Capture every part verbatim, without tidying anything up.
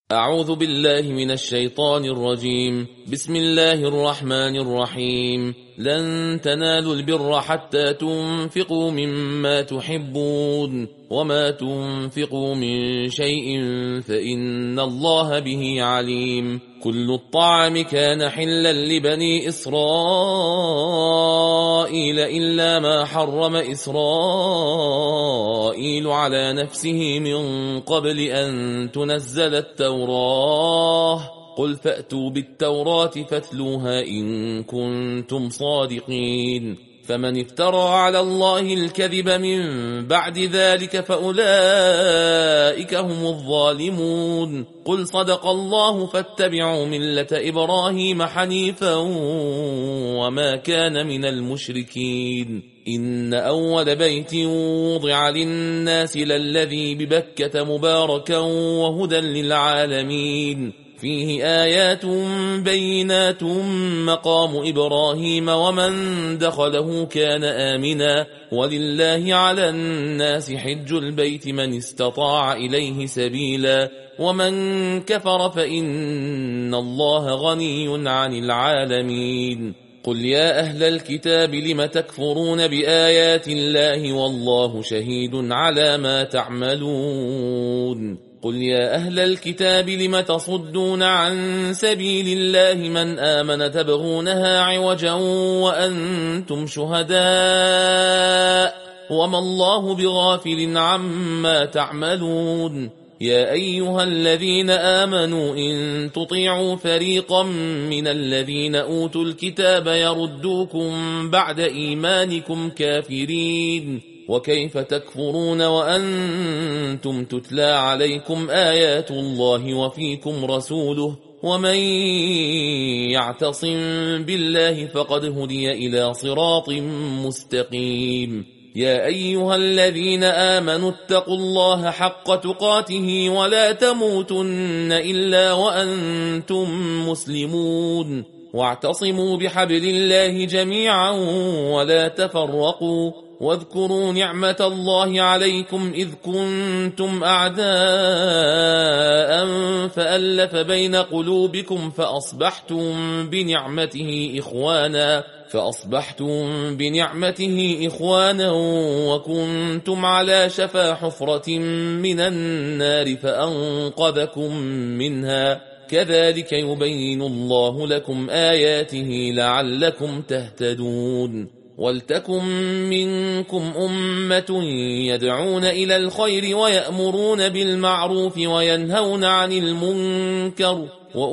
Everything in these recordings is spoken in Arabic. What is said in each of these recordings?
أعوذ بالله من الشيطان الرجيم. بسم الله الرحمن الرحيم. لن تنالوا البر حتى تنفقوا مما تحبون وما تنفقوا من شيء فإن الله به عليم. كل الطعام كان حلا لبني إسرائيل إلا ما حرم إسرائيل على نفسه من قبل أن تنزل التوراة. قل فأتوا بالتوراة فاتلوها إن كنتم صادقين. فمن افترى على الله الكذب من بعد ذلك فأولئك هم الظالمون. قل صدق الله فاتبعوا ملة إبراهيم حنيفا وما كان من المشركين. إن أول بيت وضع للناس للذي ببكة مباركا وهدى للعالمين. فيه آيات بينات مقام إبراهيم ومن دخله كان آمنا ولله على الناس حج البيت من استطاع إليه سبيلا ومن كفر فإن الله غني عن العالمين. قل يا أهل الكتاب لم تكفرون بآيات الله والله شهيد على ما تعملون. قل يا أهل الكتاب لم تصدون عن سبيل الله من آمن تبغونها عوجا وأنتم شهداء وما الله بغافل عما تعملون. يا أيها الذين آمنوا إن تطيعوا فريقا من الذين أوتوا الكتاب يردوكم بعد إيمانكم كافرين. وكيف تكفرون وأنتم تتلى عليكم آيات الله وفيكم رسوله ومن يعتصم بالله فقد هدي إلى صراط مستقيم. يا أيها الذين آمنوا اتقوا الله حق تقاته ولا تموتن إلا وأنتم مسلمون. واعتصموا بحبل الله جميعا ولا تفرقوا. واذكروا نعمة الله عليكم إذ كنتم أعداء فألف بين قلوبكم فأصبحتم بنعمته إخوانا فأصبحتم بنعمته إخوانا وكنتم على شفا حفرة من النار فأنقذكم منها. كذلك يبين الله لكم آياته لعلكم تهتدون. ولتكن منكم أمة يدعون إلى الخير ويأمرون بالمعروف وينهون عن المنكر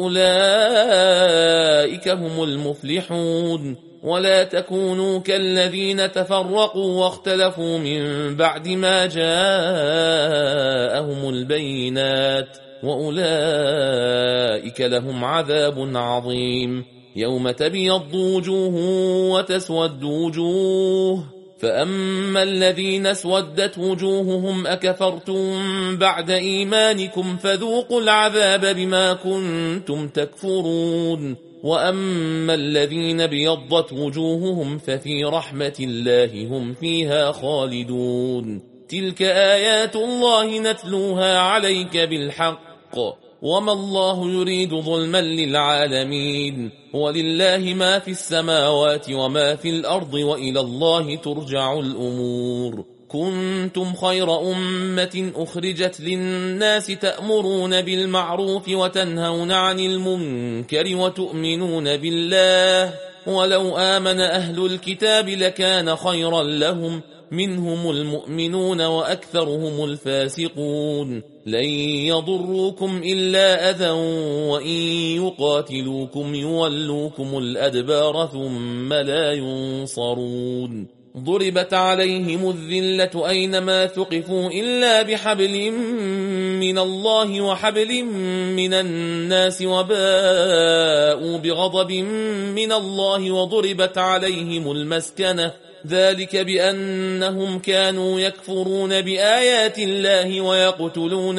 وأولئك هم المفلحون. ولا تكونوا كالذين تفرقوا واختلفوا من بعد ما جاءهم البينات وأولئك لهم عذاب عظيم. يوم تبيض وجوه وتسود وجوه فأما الذين اسودت وجوههم أكفرتم بعد إيمانكم فذوقوا العذاب بما كنتم تكفرون. وأما الذين بيضت وجوههم ففي رحمة الله هم فيها خالدون. تلك آيات الله نتلوها عليك بالحق وما الله يريد ظلما للعالمين. ولله ما في السماوات وما في الأرض وإلى الله ترجع الأمور. كنتم خير أمة أخرجت للناس تأمرون بالمعروف وتنهون عن المنكر وتؤمنون بالله. ولو آمن أهل الكتاب لكان خيرا لهم منهم المؤمنون وأكثرهم الفاسقون. لن يضروكم إلا أذى وإن يقاتلوكم يولوكم الأدبار ثم لا ينصرون. ضربت عليهم الذلة أينما ثقفوا إلا بحبل من الله وحبل من الناس وباءوا بغضب من الله وضربت عليهم المسكنة ذلك بأنهم كانوا يكفرون بآيات الله ويقتلون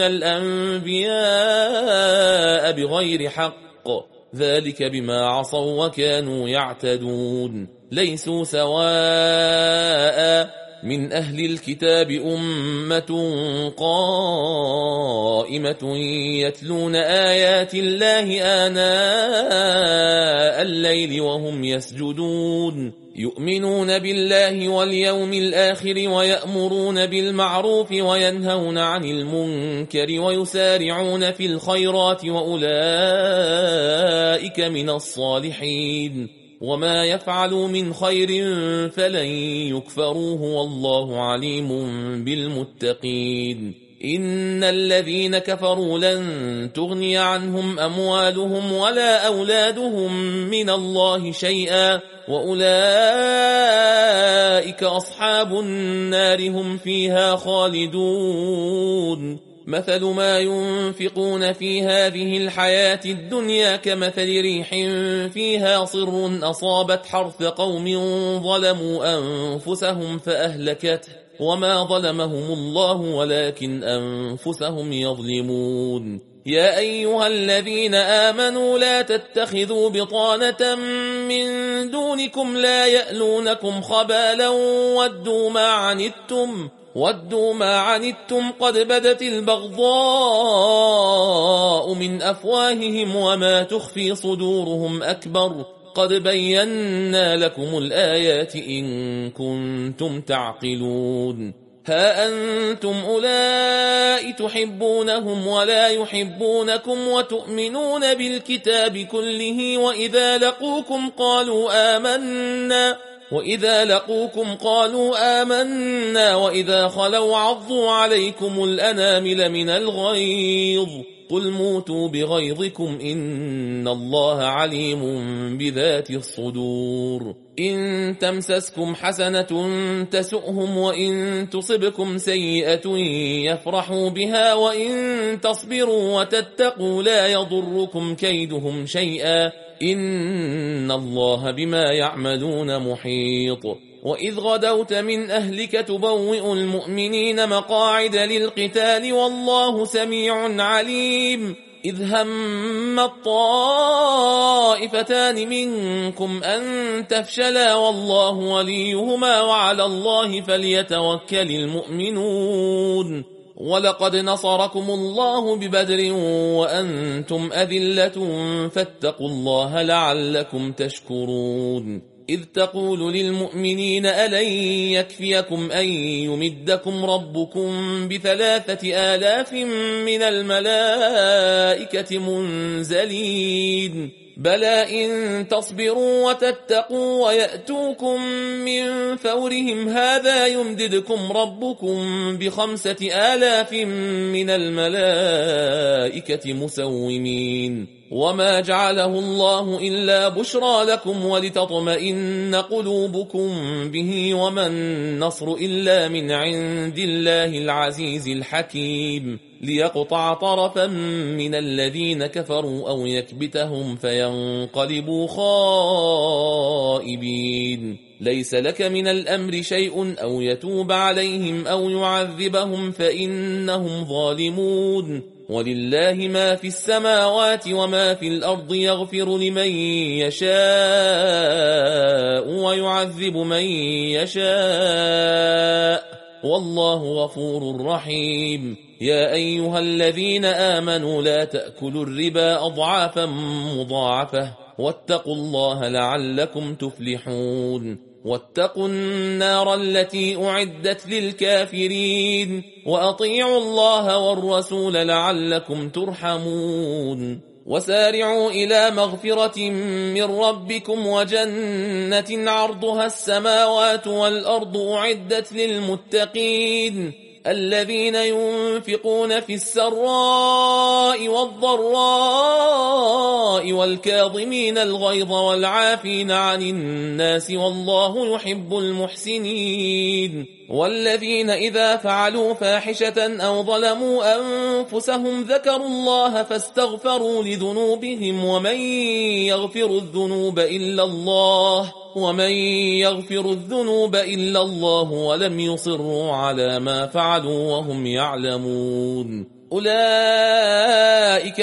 الأنبياء بغير حق ذلك بما عصوا وكانوا يعتدون. ليسوا سواء من أهل الكتاب أمة قائمة يتلون آيات الله آناء الليل وهم يسجدون يؤمنون بالله واليوم الآخر ويأمرون بالمعروف وينهون عن المنكر ويسارعون في الخيرات وأولئك من الصالحين وما يفعلوا من خير فلن يكفروه والله عليم بالمتقين إن الذين كفروا لن تغني عنهم أموالهم ولا أولادهم من الله شيئا وأولئك أصحاب النار هم فيها خالدون مثل ما ينفقون في هذه الحياة الدنيا كمثل ريح فيها صر أصابت حرث قوم ظلموا أنفسهم فأهلكته وما ظلمهم الله ولكن أنفسهم يظلمون يا أيها الذين آمنوا لا تتخذوا بطانة من دونكم لا يألونكم خبالا ودوا ما عنتم ودوا ما عنتم قد بدت البغضاء من أفواههم وما تخفي صدورهم أكبر قد بينا لكم الآيات إن كنتم تعقلون ها أنتم أولئك تحبونهم ولا يحبونكم وتؤمنون بالكتاب كله وإذا لقوكم قالوا آمنا وإذا لقوكم قالوا آمنا وإذا خلوا عضوا عليكم الأنامل من الغيظ قل موتوا بغيظكم إن الله عليم بذات الصدور إن تمسسكم حسنة تسؤهم وإن تصبكم سيئة يفرحوا بها وإن تصبروا وتتقوا لا يضركم كيدهم شيئا إن الله بما يعملون محيط وإذ غدوت من أهلك تبوئ المؤمنين مقاعد للقتال والله سميع عليم إذ هم الطائفتان منكم أن تفشلا والله وليهما وعلى الله فليتوكل المؤمنون ولقد نصركم الله ببدر وأنتم أذلة فاتقوا الله لعلكم تشكرون إذ تقول للمؤمنين ألن يكفيكم أن يمدكم ربكم بثلاثة آلاف من الملائكة منزلين بلى إن تصبروا وتتقوا ويأتوكم من فورهم هذا يمددكم ربكم بخمسة آلاف من الملائكة مسومين وما جعله الله إلا بشرى لكم ولتطمئن قلوبكم به وما النصر إلا من عند الله العزيز الحكيم ليقطع طرفا من الذين كفروا أو يكبتهم فينقلبوا خائبين ليس لك من الأمر شيء أو يتوب عليهم أو يعذبهم فإنهم ظالمون ولله ما في السماوات وما في الأرض يغفر لمن يشاء ويعذب من يشاء والله غفور رحيم يا أيها الذين آمنوا لا تأكلوا الربا أضعافا مضاعفة واتقوا الله لعلكم تفلحون واتقوا النار التي أعدت للكافرين وأطيعوا الله والرسول لعلكم ترحمون وسارعوا إلى مغفرة من ربكم وجنة عرضها السماوات والأرض أعدت للمتقين الذين ينفقون في السراء والضراء والكاظمين الغيظ والعافين عن الناس والله يحب المحسنين والذين إذا فعلوا فاحشة أو ظلموا أنفسهم ذكروا الله فاستغفروا لذنوبهم ومن يغفر الذنوب إلا الله ومن يغفر الذنوب إلا الله ولم يصروا على ما فعلوا وهم يعلمون أولئك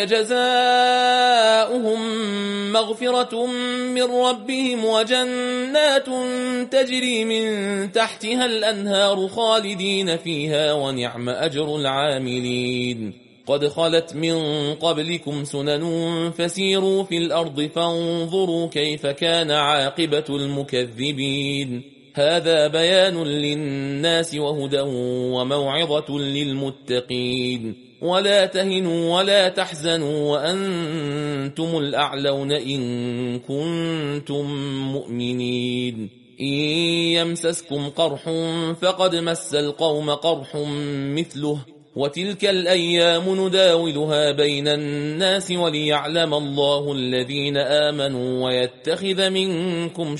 جزاؤهم مغفرة من ربهم وجنات تجري من تحتها الأنهار خالدين فيها ونعم أجر العاملين. قد خلت من قبلكم سنن فسيروا في الأرض فانظروا كيف كان عاقبة المكذبين. هذا بيان للناس وهدى وموعظة للمتقين. ولا تهنوا ولا تحزنوا وأنتم الأعلون إن كنتم مؤمنين. إن يمسسكم قرح فقد مس القوم قرح مثله وتلك الأيام نداولها بين الناس وليعلم الله الذين آمنوا ويتخذ منكم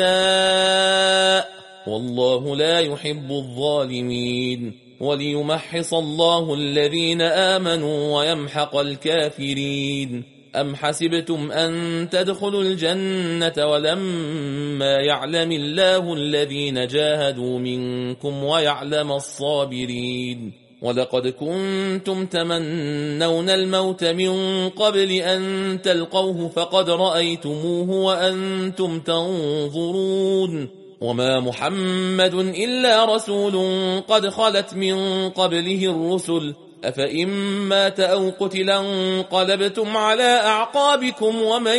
شهداء والله لا يحب الظالمين وليمحص الله الذين آمنوا ويمحق الكافرين. أم حسبتم أن تدخلوا الجنة ولما يعلم الله الذين جاهدوا منكم ويعلم الصابرين. ولقد كنتم تمنون الموت من قبل أن تلقوه فقد رأيتموه وأنتم تنظرون. وما محمد إلا رسول قد خلت من قبله الرسل أفإن مات أو قتل انقلبتم على أعقابكم ومن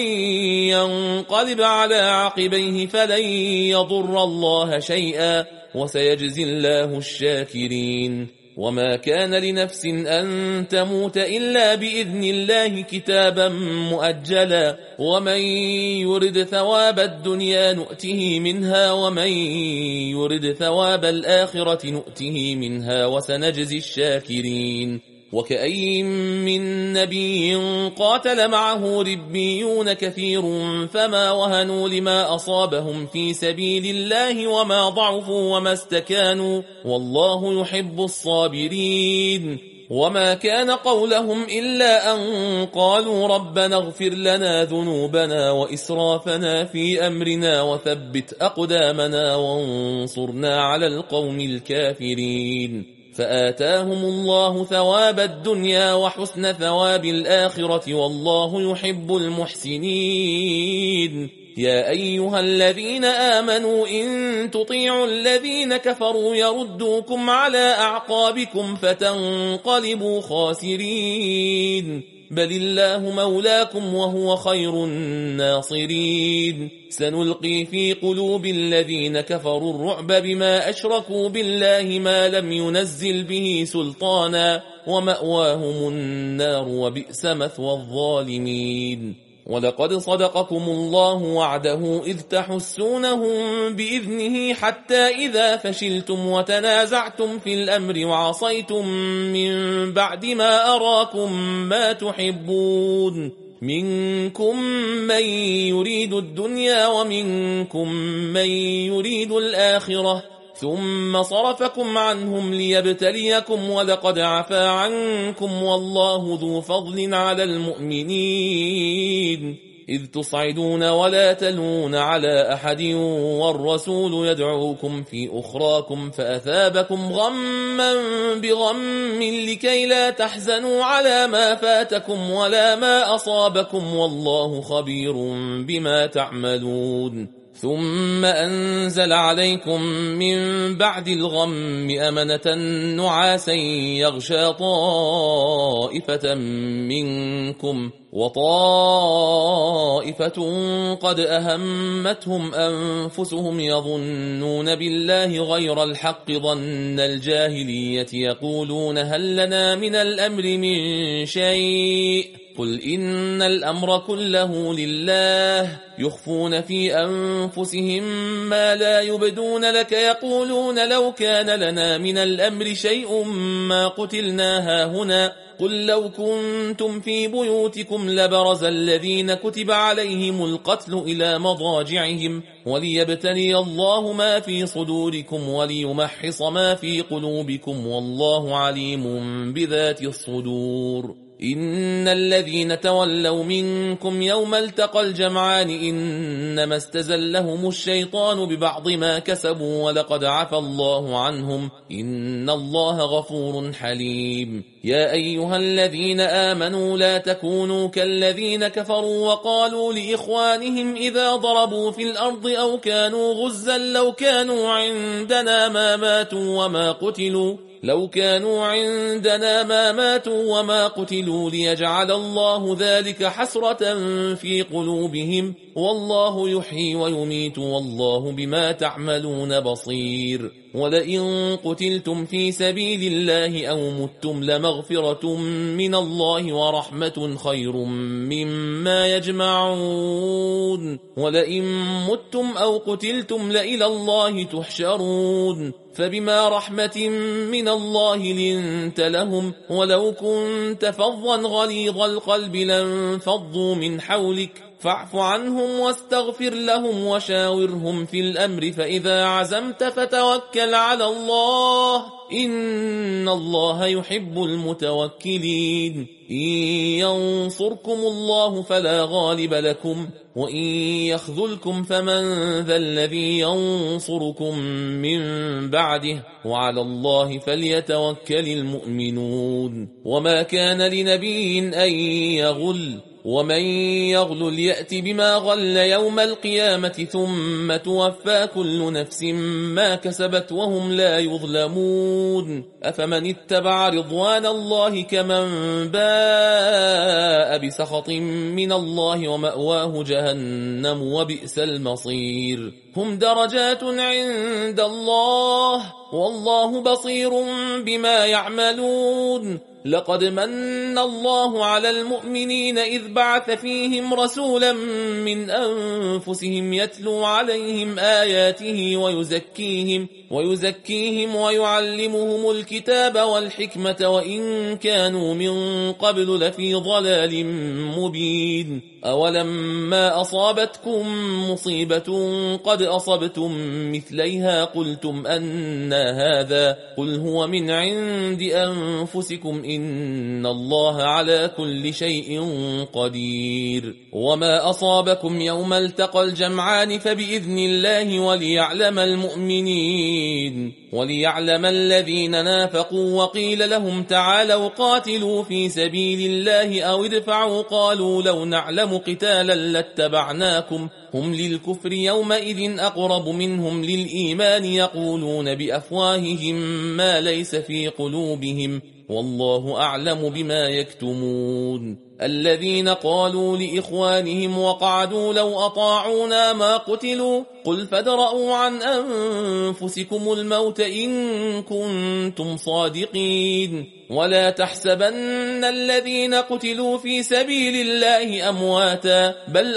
ينقلب على عقبيه فلن يضر الله شيئا وسيجزي الله الشاكرين. وما كان لنفس أن تموت إلا بإذن الله كتابا مؤجلا ومن يرد ثواب الدنيا نؤته منها ومن يرد ثواب الآخرة نؤته منها وسنجزي الشاكرين. وكأين من نبي قاتل معه ربيون كثير فما وهنوا لما أصابهم في سبيل الله وما ضعفوا وما استكانوا والله يحب الصابرين. وما كان قولهم إلا أن قالوا ربنا اغفر لنا ذنوبنا وإسرافنا في أمرنا وثبت أقدامنا وانصرنا على القوم الكافرين. فآتاهم الله ثواب الدنيا وحسن ثواب الآخرة والله يحب المحسنين. يا أيها الذين آمنوا إن تطيعوا الذين كفروا يردوكم على أعقابكم فتنقلبوا خاسرين. بل الله مولاكم وهو خير الناصرين. سنلقي في قلوب الذين كفروا الرعب بما أشركوا بالله ما لم ينزل به سلطانا ومأواهم النار وبئس مثوى الظالمين. ولقد صدقكم الله وعده إذ تحسونهم بإذنه حتى إذا فشلتم وتنازعتم في الأمر وعصيتم من بعد ما أراكم ما تحبون منكم من يريد الدنيا ومنكم من يريد الآخرة ثم صرفكم عنهم ليبتليكم ولقد عفا عنكم والله ذو فضل على المؤمنين. إذ تصعدون ولا تلون على أحد والرسول يدعوكم في أخراكم فأثابكم غما بغم لكي لا تحزنوا على ما فاتكم ولا ما أصابكم والله خبير بما تعملون. ثم أنزل عليكم من بعد الغم أمنة نعاسا يغشى طائفة منكم وطائفة قد أهمتهم أنفسهم يظنون بالله غير الحق ظن الجاهلية يقولون هل لنا من الأمر من شيء قل إن الأمر كله لله يخفون في أنفسهم ما لا يبدون لك يقولون لو كان لنا من الأمر شيء ما قتلنا هاهنا قل لو كنتم في بيوتكم لبرز الذين كتب عليهم القتل إلى مضاجعهم وليبتلي الله ما في صدوركم وليمحص ما في قلوبكم والله عليم بذات الصدور. إن الذين تولوا منكم يوم التقى الجمعان إنما استزلهم الشيطان ببعض ما كسبوا ولقد عفى الله عنهم إن الله غفور حليم. يا أيها الذين آمنوا لا تكونوا كالذين كفروا وقالوا لإخوانهم إذا ضربوا في الأرض أو كانوا غزا لو كانوا عندنا ما ماتوا وما قتلوا لو كانوا عندنا ما ماتوا وما قتلوا ليجعل الله ذلك حسرة في قلوبهم والله يحيي ويميت والله بما تعملون بصير. ولئن قتلتم في سبيل الله أو متم لمغفرة من الله ورحمة خير مما يجمعون ولئن متم أو قتلتم لإلى الله تحشرون. فبما رحمة من الله لنت لهم ولو كنت فظا غليظ القلب لانفضوا من حولك فاعف عنهم واستغفر لهم وشاورهم في الأمر فإذا عزمت فتوكل على الله إن الله يحب المتوكلين. إن ينصركم الله فلا غالب لكم وإن يخذلكم فمن ذا الذي ينصركم من بعده وعلى الله فليتوكل المؤمنون. وما كان لنبي أن يغل ومن يغل يأت بما غل يوم القيامة ثم توفى كل نفس ما كسبت وهم لا يظلمون. أفمن اتبع رضوان الله كمن باء بسخط من الله ومأواه جهنم وبئس المصير. هم درجات عند الله والله بصير بما يعملون. لقد من الله على المؤمنين إذ بعث فيهم رسولا من أنفسهم يتلو عليهم آياته ويزكيهم ويزكيهم ويعلمهم الكتاب والحكمة وإن كانوا من قبل لفي ضلال مبين. أولما أصابتكم مصيبة قد أصبتم مثليها قلتم أنى هذا قل هو من عند أنفسكم إن الله على كل شيء قدير. وما أصابكم يوم التقى الجمعان فبإذن الله وليعلم المؤمنين وليعلم الذين نافقوا وقيل لهم تعالوا قاتلوا في سبيل الله أو ادفعوا قالوا لو نعلم قتالا لاتبعناكم هم للكفر يومئذ أقرب منهم للإيمان يقولون بأفواههم ما ليس في قلوبهم والله أعلم بما يكتمون. الذين قالوا لإخوانهم وقعدوا لو أطاعونا ما قتلوا قل فادرءوا عن أنفسكم الموت إن كنتم صادقين. ولا تحسبن الذين قتلوا في سبيل الله أمواتا بل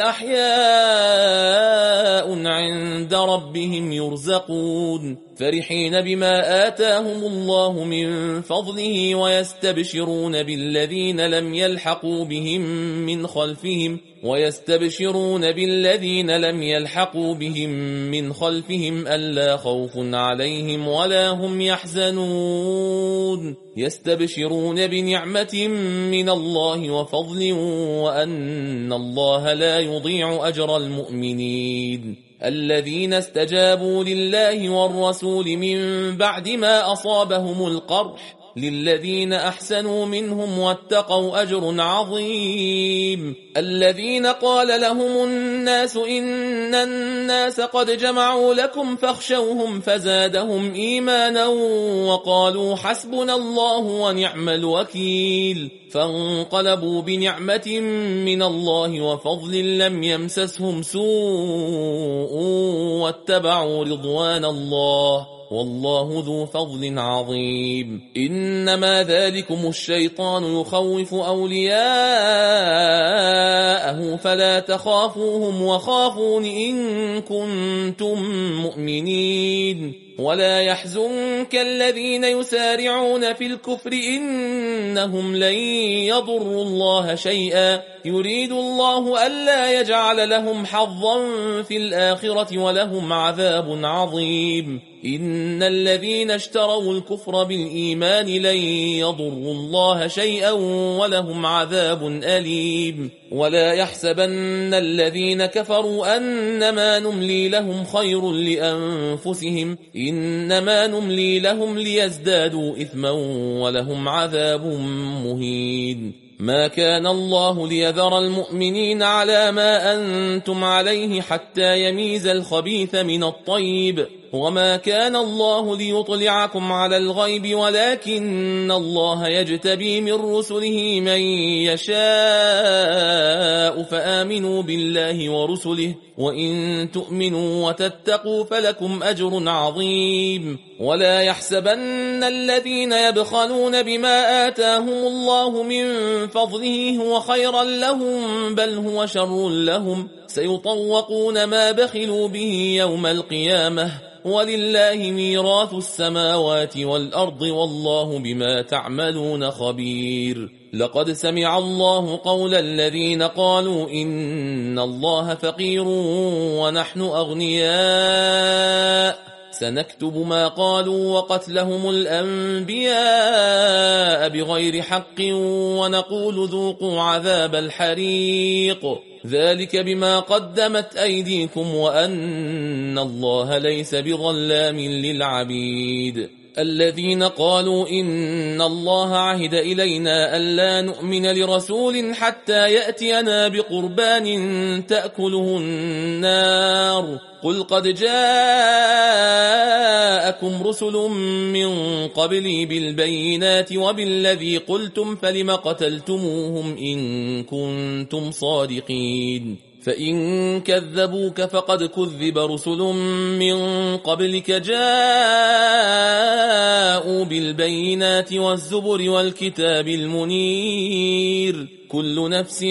أحياء عند ربهم يرزقون فرحين بما آتاهم الله من فضله ويستبشرون بالذين لم يلحقوا بهم من خلفهم ويستبشرون بالذين لم يلحقوا بهم من خلفهم ألا خوف عليهم ولا هم يحزنون يستبشرون بنعمة من الله وفضل وأن الله لا يضيع أجر المؤمنين. الذين استجابوا لله والرسول من بعد ما أصابهم القرح للذين أحسنوا منهم واتقوا أجر عظيم. الذين قال لهم الناس إن الناس قد جمعوا لكم فاخشوهم فزادهم إيمانا وقالوا حسبنا الله ونعم الوكيل فانقلبوا بنعمة من الله وفضل لم يمسسهم سوء واتبعوا رضوان الله والله ذو فضل عظيم. إنما ذلكم الشيطان يخوف أولياءه فلا تخافوهم وخافون إن كنتم مؤمنين. ولا يحزنك الذين يسارعون في الكفر إنهم لن يضروا الله شيئا يريد الله ألا يجعل لهم حظا في الآخرة ولهم عذاب عظيم. إن الذين اشتروا الكفر بالإيمان لن يضروا الله شيئا ولهم عذاب أليم. ولا يحسبن الذين كفروا أنما نملي لهم خير لأنفسهم إنما نملي لهم ليزدادوا إثما ولهم عذاب مهين. ما كان الله ليذر المؤمنين على ما أنتم عليه حتى يميز الخبيث من الطيب وما كان الله ليطلعكم على الغيب ولكن الله يجتبي من رسله من يشاء فآمنوا بالله ورسله وإن تؤمنوا وتتقوا فلكم أجر عظيم. ولا يحسبن الذين يبخلون بما آتاهم الله من فضله هو خيرا لهم بل هو شر لهم سيطوقون ما بخلوا به يوم القيامة ولله ميراث السماوات والأرض والله بما تعملون خبير. لقد سمع الله قول الذين قالوا إن الله فقير ونحن أغنياء سنكتب ما قالوا وقتلهم الأنبياء بغير حق ونقول ذوقوا عذاب الحريق ذلك بما قدمت أيديكم وأن الله ليس بظلام للعبيد. الذين قالوا إن الله عهد إلينا ألا نؤمن لرسول حتى يأتينا بقربان تأكله النار قل قد جاءكم رسل من قبلي بالبينات وبالذي قلتم فلم قتلتموهم إن كنتم صادقين. فإن كذبوك فقد كذب رسل من قبلك جاءوا بالبينات والزبر والكتاب المنير كل نفس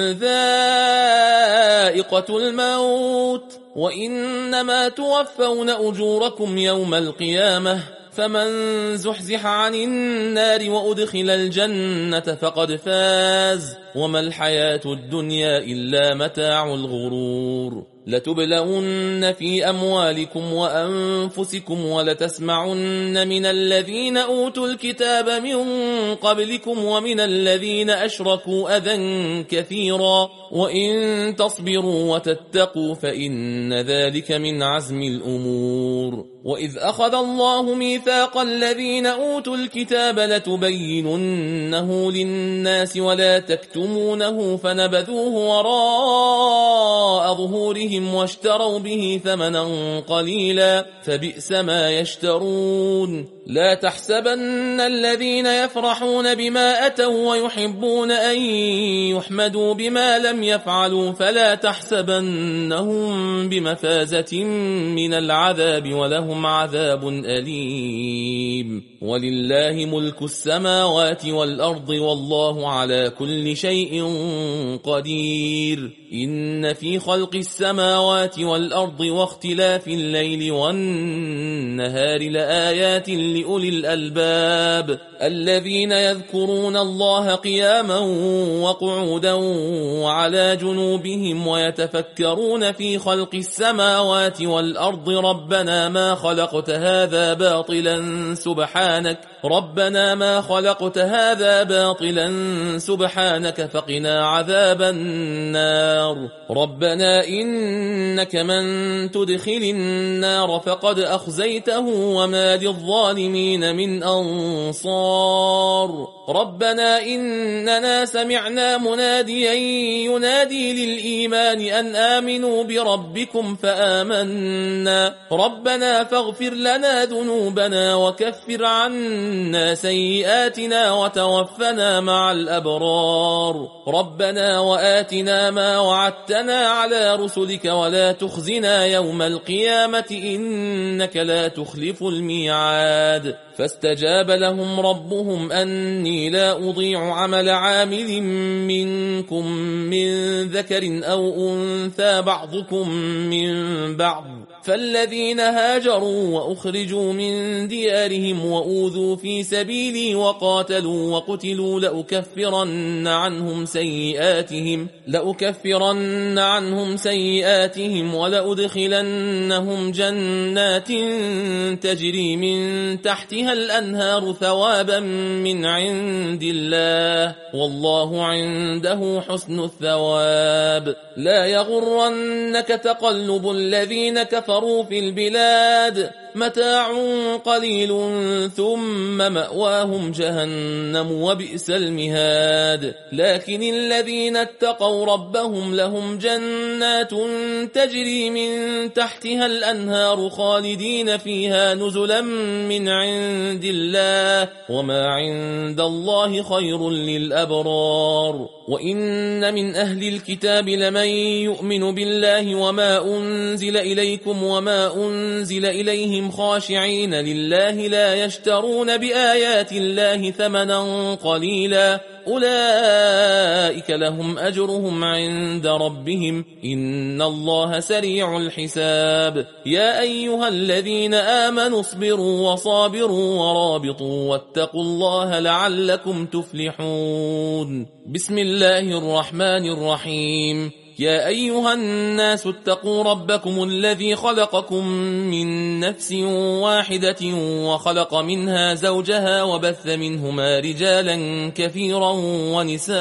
ذائقة الموت وإنما توفون أجوركم يوم القيامة فمن زحزح عن النار وأدخل الجنة فقد فاز وما الحياة الدنيا إلا متاع الغرور. لتبلون في أموالكم وأنفسكم ولتسمعن من الذين أوتوا الكتاب من قبلكم ومن الذين أشركوا أذى كثيرا وإن تصبروا وتتقوا فإن ذلك من عزم الأمور. وإذ أخذ الله ميثاق الذين أوتوا الكتاب لتبيننه للناس ولا تكتمونه فنبذوه وراء ظهورهم واشتروا به ثمنا قليلا فبئس ما يشترون. لا تحسبن الذين يفرحون بما أتوا ويحبون أن يحمدوا بما لم يفعلوا فلا تحسبنهم بمفازة من العذاب ولهم عذاب أليم. ولله ملك السماوات والأرض والله على كل شيء قدير. إن في خلق السماوات والأرض واختلاف الليل والنهار لآيات لأولي الألباب الذين يذكرون الله قياما وقعودا وعلى جنوبهم ويتفكرون في خلق السماوات والأرض ربنا ما خلقت هذا باطلا سبحانك ربنا ما خلقت هذا باطلا سبحانك فقنا عذاب النار. ربنا إنك من تدخل النار فقد أخزيته وما للظالمين من أنصار. ربنا إننا سمعنا مناديا ينادي للإيمان أن آمنوا بربكم فآمنا ربنا فاغفر لنا ذنوبنا وكفر عنا سيئاتنا وتوفنا مع الأبرار. ربنا وآتنا ما وعدتنا على رسلك ولا تخزنا يوم القيامة إنك لا تخلف الميعاد. فاستجاب لهم ربهم أني لا أضيع عمل عامل منكم من ذكر أو أنثى بعضكم من بعض فالذين هاجروا وأخرجوا من ديارهم وأوذوا في سبيلي وقاتلوا وقتلوا لأكفرن عنهم سيئاتهم لأكفرن عنهم سيئاتهم ولأدخلنهم جنات تجري من تحتها الأنهار ثوابا من عند الله والله عنده حسن الثواب. لا يغرنك تقلب الذين كفروا في البلاد متاع قليل ثم مأواهم جهنم وبئس المهاد. لكن الذين اتقوا ربهم لهم جنات تجري من تحتها الأنهار خالدين فيها نزلا من عند الله وما عند الله خير للأبرار. وإن من أهل الكتاب لمن يؤمن بالله وما أنزل إليكم وما أنزل إليهم خاشعين لله لا يشترون بآيات الله ثمنا قليلا أولئك لهم أجرهم عند ربهم إن الله سريع الحساب. يا أيها الذين آمنوا اصبروا وصابروا ورابطوا واتقوا الله لعلكم تفلحون. بسم الله الرحمن الرحيم. يا أيها الناس اتقوا ربكم الذي خلقكم من نفس واحدة وخلق منها زوجها وبث منهما رجالا كثيرا ونساء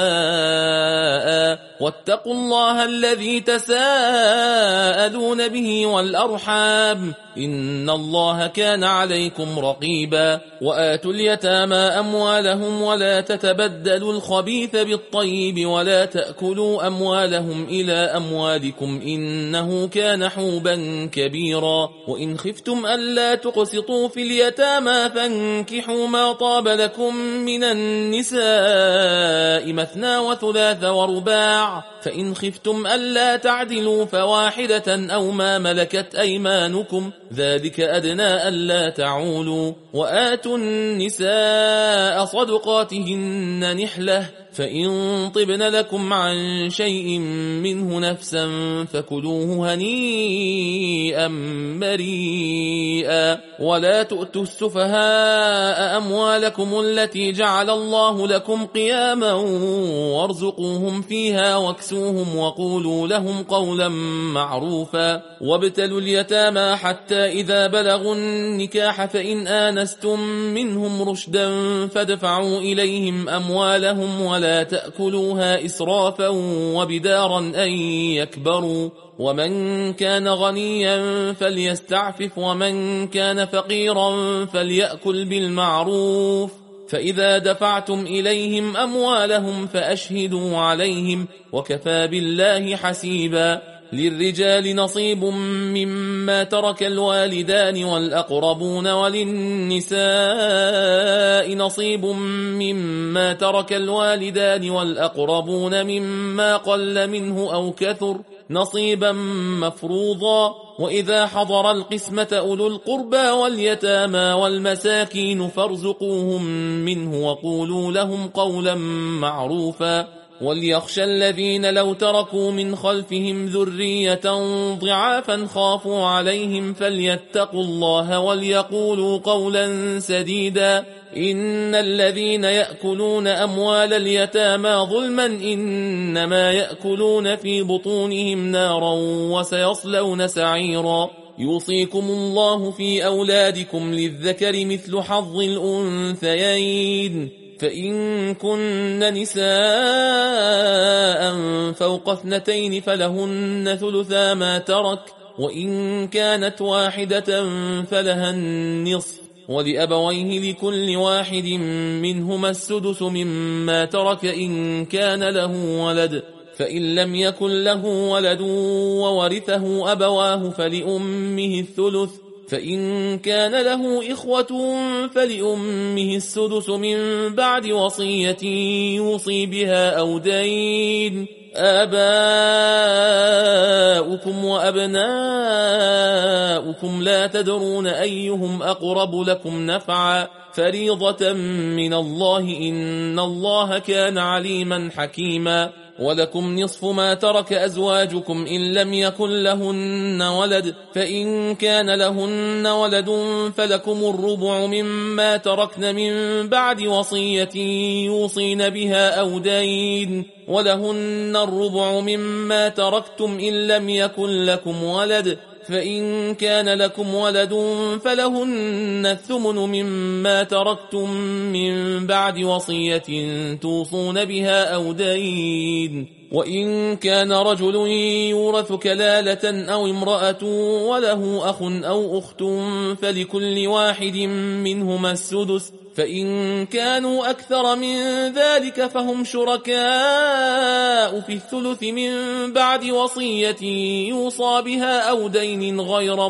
واتقوا الله الذي تساءلون به والأرحام إن الله كان عليكم رقيبا. وآتوا اليتامى أموالهم ولا تتبدلوا الخبيث بالطيب ولا تأكلوا أموالهم إلى أموالكم إنه كان حوبا كبيرا. وإن خفتم ألا تقسطوا في اليتامى فانكحوا ما طاب لكم من النساء مثنى وثلاث ورباع فإن خفتم ألا تعدلوا فواحدة أو ما ملكت أيمانكم ذلك أدنى ألا تعولوا. وآتوا النساء صدقاتهن نحلة فإن طبن لكم عن شيء منه نفسا فكلوه هنيئا مريئا. ولا تؤتوا السفهاء أموالكم التي جعل الله لكم قياما وارزقوهم فيها واكسوهم وقولوا لهم قولا معروفا. وابتلوا اليتامى حتى إذا بلغوا النكاح فإن آنستم منهم رشدا فادفعوا إليهم أموالهم ولا تأكلوها إسرافا وبدارا أن يكبروا. ومن كان غنيا فليستعفف ومن كان فقيرا فليأكل بالمعروف. فإذا دفعتم إليهم أموالهم فأشهدوا عليهم وكفى بالله حسيبا. للرجال نصيب مما ترك الوالدان والأقربون وللنساء نصيب مما ترك الوالدان والأقربون مما قل منه أو كثر نصيبا مفروضا. وإذا حضر القسمة أولو القربى واليتامى والمساكين فارزقوهم منه وقولوا لهم قولا معروفا. وليخشى الذين لو تركوا من خلفهم ذرية ضعافا خافوا عليهم فليتقوا الله وليقولوا قولا سديدا. إن الذين يأكلون أموال اليتامى ظلما إنما يأكلون في بطونهم نارا وسيصلون سعيرا. يوصيكم الله في أولادكم للذكر مثل حظ الأنثيين فإن كن نساء فوق اثنتين فلهن ثلثا ما ترك وإن كانت واحدة فلها النصف ولأبويه لكل واحد منهما السدس مما ترك إن كان له ولد فإن لم يكن له ولد وورثه أبواه فلأمه الثلث فإن كان له إخوة فلأمه السدس من بعد وصية يوصي بها أو دين. آباؤكم وأبناؤكم لا تدرون أيهم أقرب لكم نفعا فريضة من الله إن الله كان عليما حكيما. ولكم نصف ما ترك أزواجكم إن لم يكن لهن ولد، فإن كان لهن ولد فلكم الربع مما تركن من بعد وصية يوصين بها أو دين، ولهن الربع مما تركتم إن لم يكن لكم ولد، فإن كان لكم ولد فلهن الثمن مما تركتم من بعد وصية توصون بها أو دين. وإن كان رجل يورث كلالة أو امرأة وله أخ أو أخت فلكل واحد منهما السدس، فإن كانوا أكثر من ذلك فهم شركاء في الثلث من بعد وصية يوصى بها أو دين غير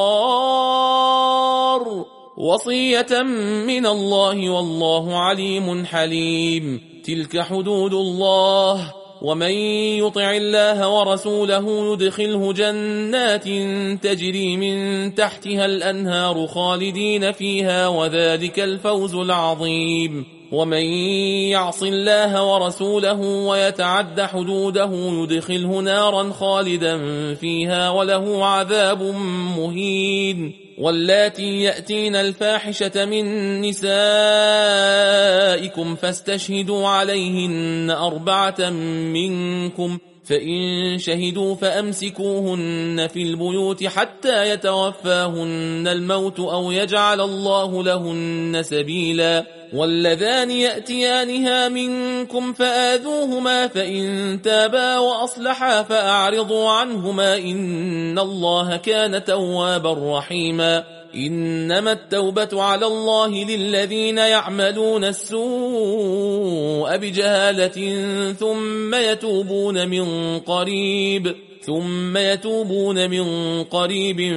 مضار، وصية من الله والله عليم حليم. تلك حدود الله، ومن يطع الله ورسوله يدخله جنات تجري من تحتها الأنهار خالدين فيها، وذلك الفوز العظيم. ومن يعص الله ورسوله ويتعد حدوده يدخله نارا خالدا فيها وله عذاب مهين. واللاتي يأتين الفاحشة من نسائكم فاستشهدوا عليهن أربعة منكم، فإن شهدوا فأمسكوهن في البيوت حتى يتوفاهن الموت أو يجعل الله لهن سبيلا. واللذان يأتيانها منكم فآذوهما، فإن تابا وأصلحا فأعرضوا عنهما إن الله كان توابا رحيما. إنما التوبة على الله للذين يعملون السوء بجهالة ثم يتوبون من قريب ثم يتوبون من قريب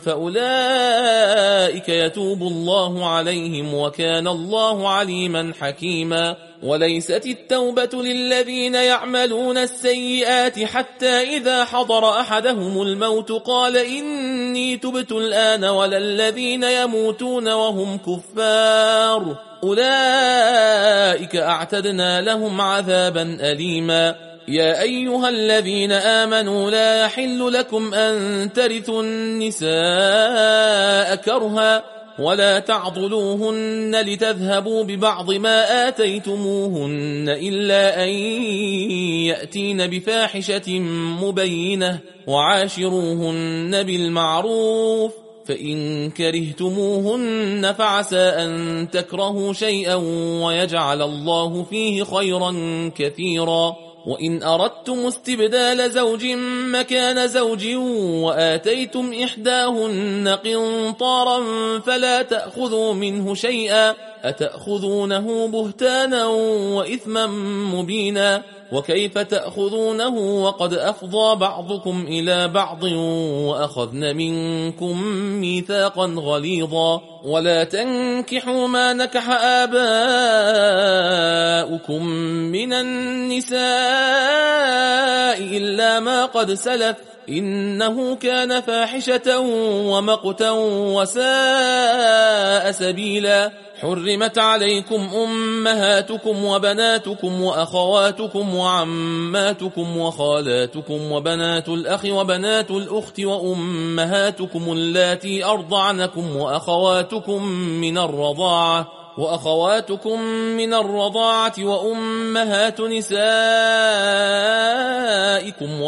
فأولئك يتوب الله عليهم وكان الله عليما حكيما. وليست التوبة للذين يعملون السيئات حتى إذا حضر أحدهم الموت قال إني تبت الآن، ولا الذين يموتون وهم كفار أولئك أعتدنا لهم عذابا أليما. يا أيها الذين آمنوا لا يحل لكم أن ترثوا النساء كرها ولا تعضلوهن لتذهبوا ببعض ما آتيتموهن إلا أن يأتين بفاحشة مبينة، وعاشروهن بالمعروف، فإن كرهتموهن فعسى أن تكرهوا شيئا ويجعل الله فيه خيرا كثيرا. وإن أردتم استبدال زوج مكان زوج وآتيتم إحداهن قنطارا فلا تأخذوا منه شيئا، أتأخذونه بهتانا وإثما مبينا، وكيف تأخذونه وقد أفضى بعضكم إلى بعض وأخذن منكم ميثاقا غليظا. ولا تنكحوا ما نكح آباؤكم من النساء إلا ما قد سلف إنه كان فاحشة ومقتا وساء سبيلا. حرمت عليكم أمهاتكم وبناتكم وأخواتكم وعماتكم وخالاتكم وبنات الأخ وبنات الأخت وأمهاتكم اللاتي أرضعنكم وأخواتكم من الرضاعة وأخواتكم من الرضاعة وأمهات نسائكم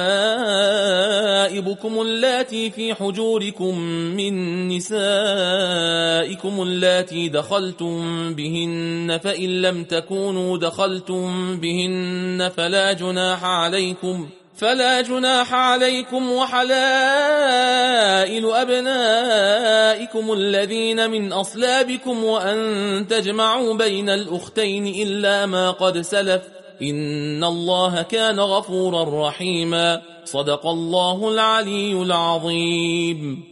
وربائبكم اللاتي في حجوركم من نسائكم اللاتي دخلتم بهن، فإن لم تكونوا دخلتم بهن فلا جناح عليكم فلا جناح عليكم وحلائل أبنائكم الذين من أصلابكم وأن تجمعوا بين الأختين إلا ما قد سلف إن الله كان غفورا رحيما. صدق الله العلي العظيم.